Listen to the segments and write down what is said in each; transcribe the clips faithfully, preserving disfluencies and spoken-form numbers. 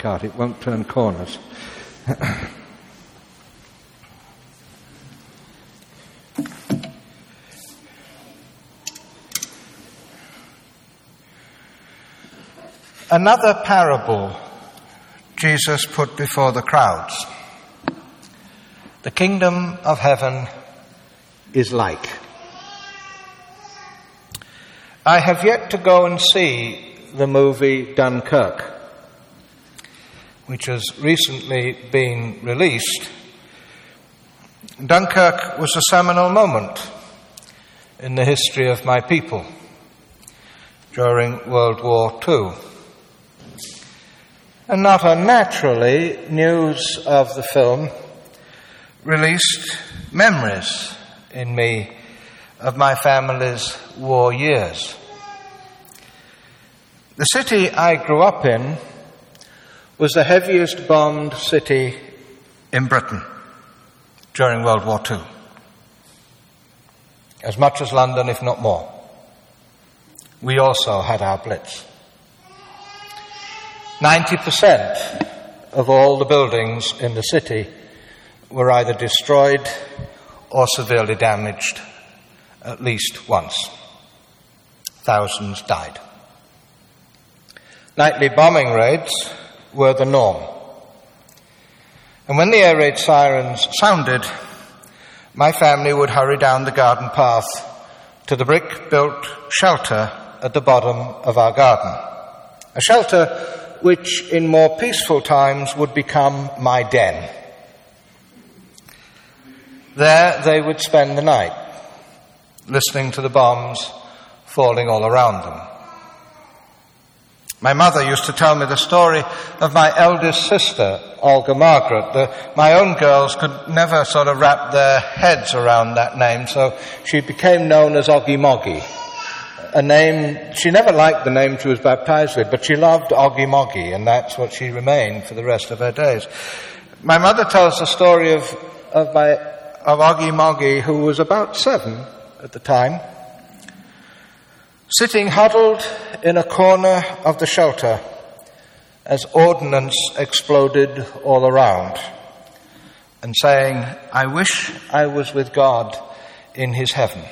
cart. It won't turn corners. Another parable Jesus put before the crowds. The kingdom of heaven is like. I have yet to go and see the movie Dunkirk, which has recently been released. Dunkirk was a seminal moment in the history of my people during World War Two. And not unnaturally, news of the film released memories in me of my family's war years. The city I grew up in was the heaviest bombed city in Britain during World War Two. As much as London, if not more. We also had our Blitz. ninety percent of all the buildings in the city were either destroyed or severely damaged at least once. Thousands died. Nightly bombing raids were the norm. And when the air raid sirens sounded, my family would hurry down the garden path to the brick-built shelter at the bottom of our garden. A shelter which in more peaceful times would become my den. There they would spend the night, listening to the bombs falling all around them. My mother used to tell me the story of my eldest sister, Olga Margaret. The, my own girls could never sort of wrap their heads around that name, so she became known as Oggy Moggy. A name, she never liked the name she was baptized with, but she loved Oggy Moggy, and that's what she remained for the rest of her days. My mother tells the story of, of, my, of Oggy Moggy, who was about seven at the time, sitting huddled in a corner of the shelter as ordnance exploded all around, and saying, "I wish I was with God in his heaven."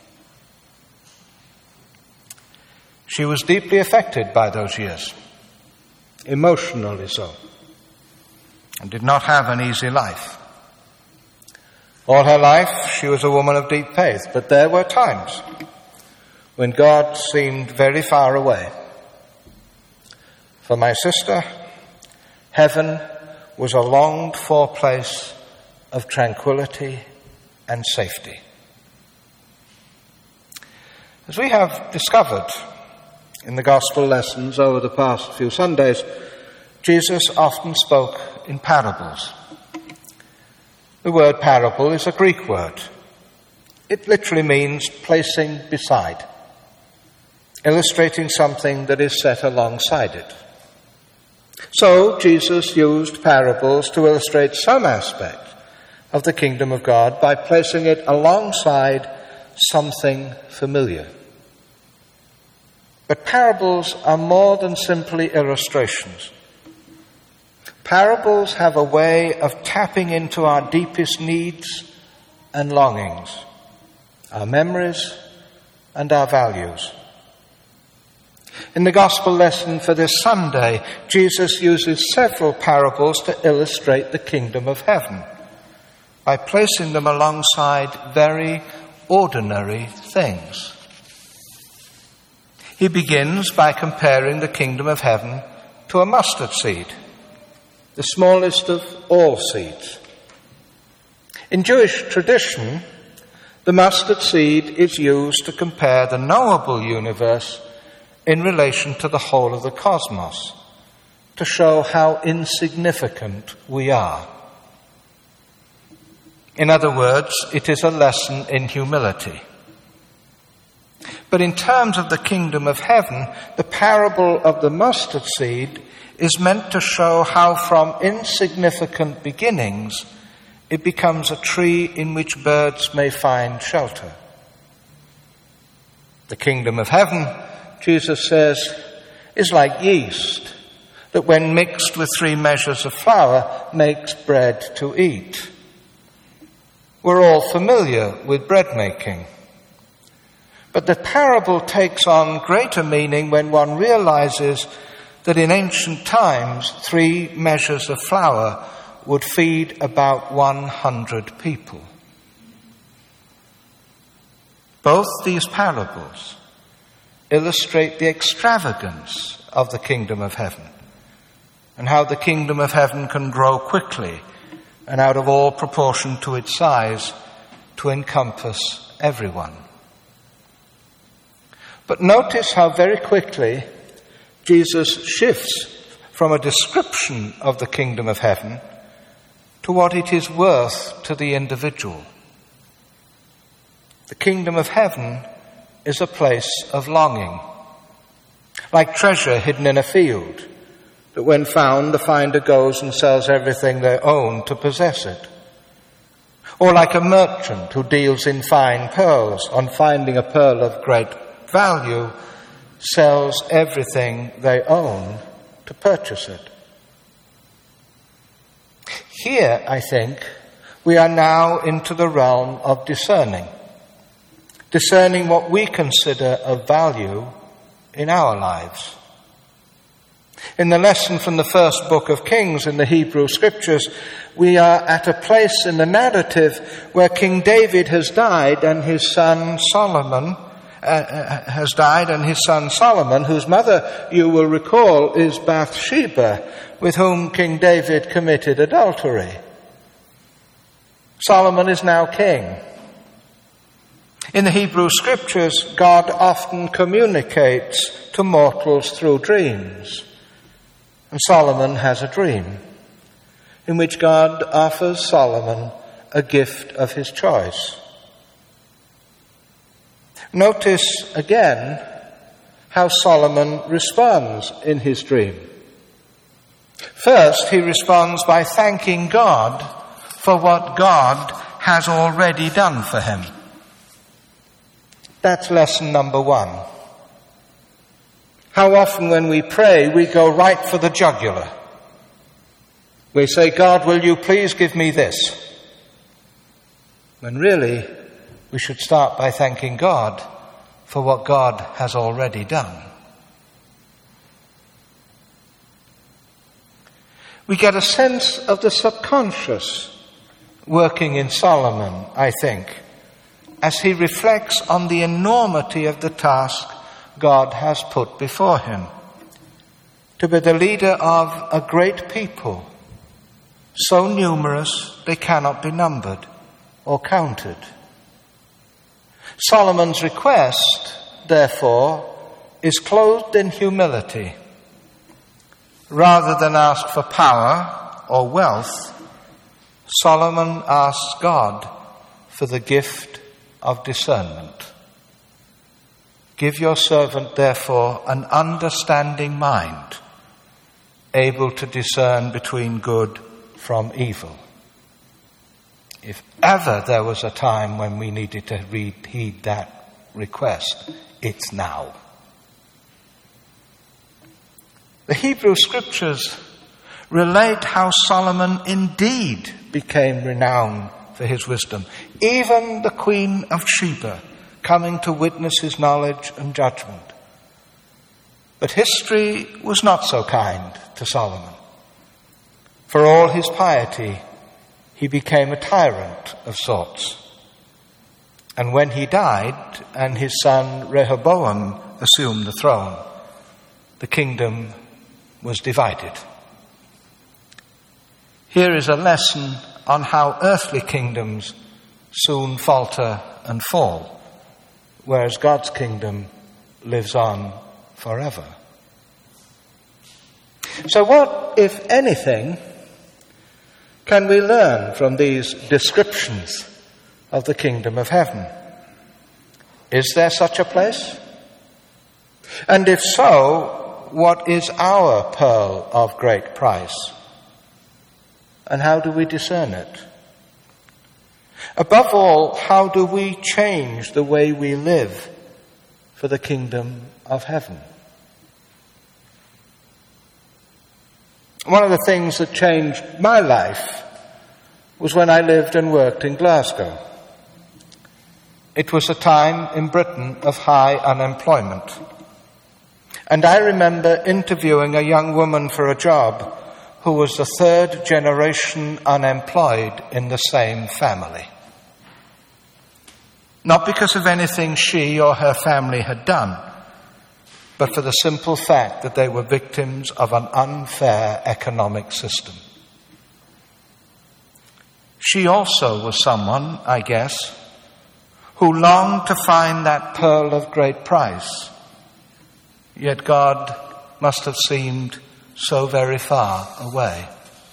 She was deeply affected by those years, emotionally so, and did not have an easy life. All her life, she was a woman of deep faith, but there were times when God seemed very far away. For my sister, heaven was a longed-for place of tranquility and safety. As we have discovered in the gospel lessons over the past few Sundays, Jesus often spoke in parables. The word parable is a Greek word. It literally means placing beside, illustrating something that is set alongside it. So Jesus used parables to illustrate some aspect of the kingdom of God by placing it alongside something familiar. But parables are more than simply illustrations. Parables have a way of tapping into our deepest needs and longings, our memories and our values. In the gospel lesson for this Sunday, Jesus uses several parables to illustrate the kingdom of heaven by placing them alongside very ordinary things. He begins by comparing the kingdom of heaven to a mustard seed, the smallest of all seeds. In Jewish tradition, the mustard seed is used to compare the knowable universe in relation to the whole of the cosmos, to show how insignificant we are. In other words, it is a lesson in humility. But in terms of the kingdom of heaven, the parable of the mustard seed is meant to show how from insignificant beginnings it becomes a tree in which birds may find shelter. The kingdom of heaven, Jesus says, is like yeast that when mixed with three measures of flour makes bread to eat. We're all familiar with bread making. But the parable takes on greater meaning when one realizes that in ancient times, three measures of flour would feed about one hundred people. Both these parables illustrate the extravagance of the kingdom of heaven and how the kingdom of heaven can grow quickly and out of all proportion to its size to encompass everyone. But notice how very quickly Jesus shifts from a description of the kingdom of heaven to what it is worth to the individual. The kingdom of heaven is a place of longing, like treasure hidden in a field, that when found, the finder goes and sells everything they own to possess it. Or like a merchant who deals in fine pearls, on finding a pearl of great value, sells everything they own to purchase it. Here, I think, we are now into the realm of discerning. Discerning what we consider of value in our lives. In the lesson from the first book of Kings in the Hebrew Scriptures, we are at a place in the narrative where King David has died and his son Solomon uh, has died and his son Solomon, whose mother, you will recall, is Bathsheba, with whom King David committed adultery. Solomon is now king. In the Hebrew Scriptures, God often communicates to mortals through dreams. And Solomon has a dream in which God offers Solomon a gift of his choice. Notice again how Solomon responds in his dream. First, he responds by thanking God for what God has already done for him. That's lesson number one. How often when we pray, we go right for the jugular. We say, God, will you please give me this? When really, we should start by thanking God for what God has already done. We get a sense of the subconscious working in Solomon, I think, as he reflects on the enormity of the task God has put before him, to be the leader of a great people, so numerous they cannot be numbered or counted. Solomon's request, therefore, is clothed in humility. Rather than ask for power or wealth, Solomon asks God for the gift of discernment. Give your servant, therefore, an understanding mind, able to discern between good from evil. If ever there was a time when we needed to read, heed that request, it's now. The Hebrew Scriptures relate how Solomon indeed became renowned for his wisdom. Even the Queen of Sheba coming to witness his knowledge and judgment. But history was not so kind to Solomon. For all his piety, he became a tyrant of sorts. And when he died and his son Rehoboam assumed the throne, the kingdom was divided. Here is a lesson on how earthly kingdoms soon falter and fall, whereas God's kingdom lives on forever. So what, if anything, can we learn from these descriptions of the kingdom of heaven? Is there such a place? And if so, what is our pearl of great price? And how do we discern it? Above all, how do we change the way we live for the kingdom of heaven? One of the things that changed my life was when I lived and worked in Glasgow. It was a time in Britain of high unemployment. And I remember interviewing a young woman for a job who was the third generation unemployed in the same family. Not because of anything she or her family had done, but for the simple fact that they were victims of an unfair economic system. She also was someone, I guess, who longed to find that pearl of great price. Yet God must have seemed so very far away.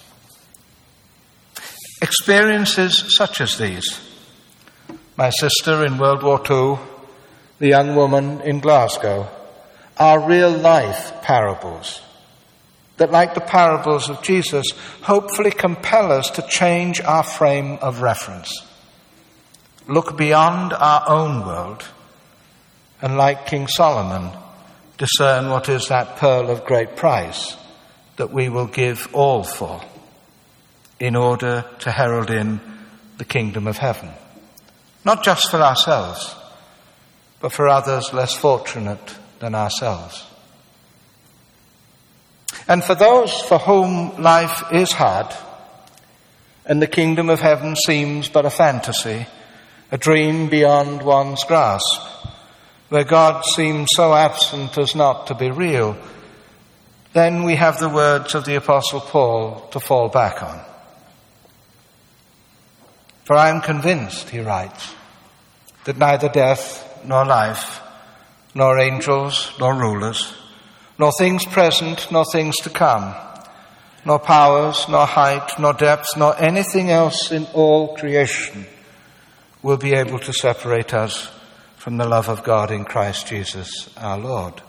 Experiences such as these, my sister in World War Two, the young woman in Glasgow, are real-life parables that, like the parables of Jesus, hopefully compel us to change our frame of reference, look beyond our own world, and like King Solomon, discern what is that pearl of great price that we will give all for in order to herald in the kingdom of heaven. Not just for ourselves, but for others less fortunate than ourselves. And for those for whom life is hard and the kingdom of heaven seems but a fantasy, a dream beyond one's grasp, where God seems so absent as not to be real, then we have the words of the Apostle Paul to fall back on. For I am convinced, he writes, that neither death nor life, nor angels nor rulers, nor things present nor things to come, nor powers, nor height, nor depth, nor anything else in all creation will be able to separate us from the love of God in Christ Jesus our Lord.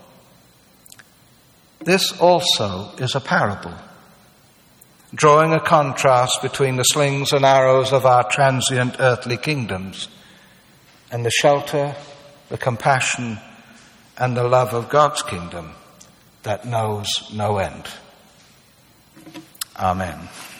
This also is a parable, drawing a contrast between the slings and arrows of our transient earthly kingdoms and the shelter, the compassion, and the love of God's kingdom that knows no end. Amen.